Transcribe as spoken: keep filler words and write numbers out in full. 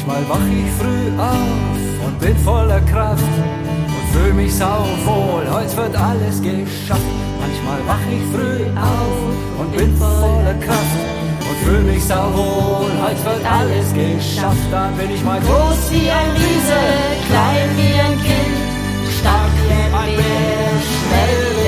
Manchmal wach ich früh auf und bin voller Kraft und fühl mich sauwohl, heute wird alles geschafft. Manchmal wach ich früh auf und bin voller Kraft und fühl mich sauwohl, heute wird alles geschafft. Dann bin ich mal groß wie ein Riese, klein wie ein Kind, stark wie ein Bär, schnell wie